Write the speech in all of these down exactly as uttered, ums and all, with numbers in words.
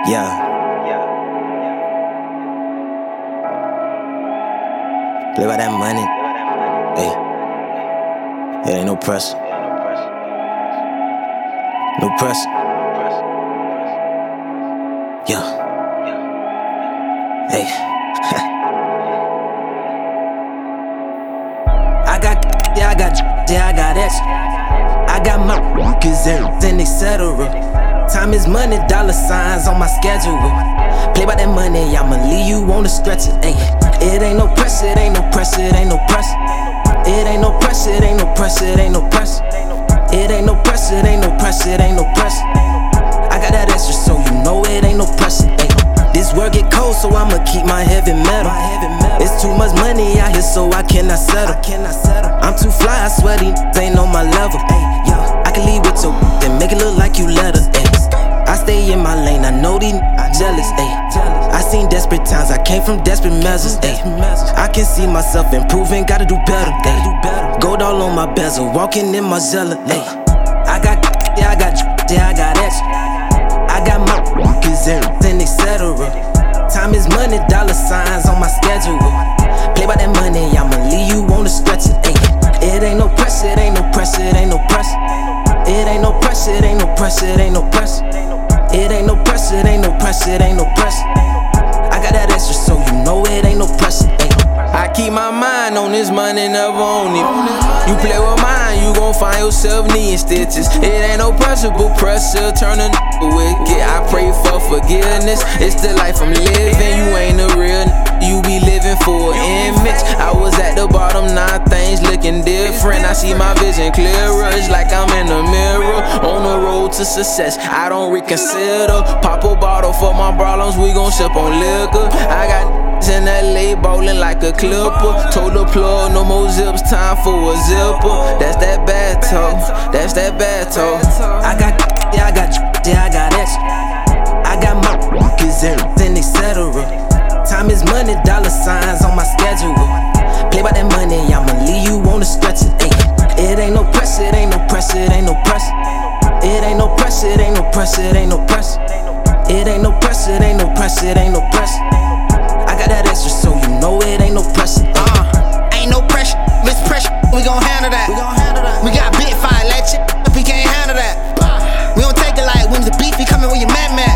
Yeah. Play by that money. Hey. It ain't no pressure. No pressure. Yeah. Hey. I got, yeah, I got, yeah, I got X. I got my gazelles and et cetera. Time is money, dollar signs on my schedule. Play by that money, I'ma leave you on the stretcher. Ay, it ain't no pressure, it ain't no pressure, it ain't no pressure. It ain't no pressure, it ain't no pressure, it ain't no pressure. It ain't no pressure, it ain't no pressure, it ain't no pressure. I got that extra, so you know it ain't no pressure. Ay, this world get cold, so I'ma keep my heavy metal. It's too much money out here, so I cannot settle. I'm too fly, I swear these ain't on my level. I can leave with your then make it look like you let us. I stay in my lane, I know these jealous. I seen desperate times, I came from desperate measures. I can see myself improving, gotta do better. Gold all on my bezel, walking in my Zella. I got, yeah, I got, yeah, I got X. I got my gazelles and et cetera. Time is money, dollar signs on my schedule. Play by that money, I'ma leave you on the stretcher. It ain't no pressure, it ain't no pressure, it ain't no pressure. It ain't no pressure, it ain't no pressure, it ain't no pressure. It ain't no pressure, it ain't no pressure, it ain't no pressure. I got that extra, so you know it ain't no pressure. Ay. I keep my mind on this money, never on it. You play with mine, you gon' find yourself needing stitches. It ain't no pressure, but pressure turn a n***a wicked. I pray for forgiveness, it's the life I'm living. You ain't a real n***, you be living for an image. I was at the bottom, now things looking different. I see my vision clearer, it's like I'm in a mirror. On the road to success, I don't reconsider. Pop a bottle for my problems, we gon' sip on liquor. I got in L A ballin' like a clipper. Told the plug, no more zips, time for a zipper. That's that bad talk, that's that bad talk. I got, yeah, I got, yeah, I got X. I got my gazelles and et cetera. Time is money, dollar signs on my schedule. Play by that money, I'ma leave you on the stretcher. Ay, it ain't no pressure, it ain't no pressure, it ain't no pressure. It ain't no pressure, it ain't no pressure, it ain't no pressure. It ain't no pressure, it ain't no pressure, it ain't no pressure. I got that extra, so you know it ain't no pressure. Uh, ain't no pressure, it's pressure, we gon' handle that. We gon' handle that. We got big fire, let you if we can't handle that. We don't take it like when the beef, we coming with your man man.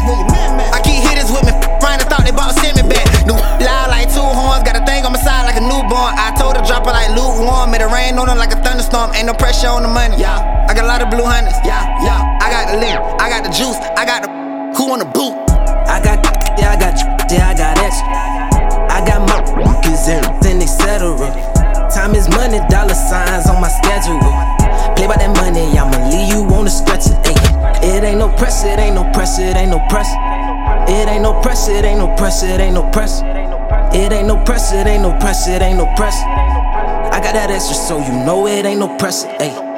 I keep hitters with me, Ryan, I thought they bought send me back. New loud like two horns, got a thing on my side like a newborn. I told her drop it like lukewarm, made it rain on her like a thunderstorm. Ain't no pressure on the money. Yeah, I got a lot of blue hunters. Yeah, yeah, I got the lip, I got the juice, I got the who on the boot. I got, yeah, I got, yeah, I got X. I got my gazelles and et cetera. Time is money, dollar signs on my schedule. Play by that money, I'ma leave you on the stretcher. Ay, it ain't no pressure, it ain't no pressure, it ain't no pressure. It ain't no pressure, it ain't no pressure, it ain't no pressure. It ain't no pressure, it ain't no pressure, it ain't no pressure. I got that extra, so you know it ain't no pressure. Ay.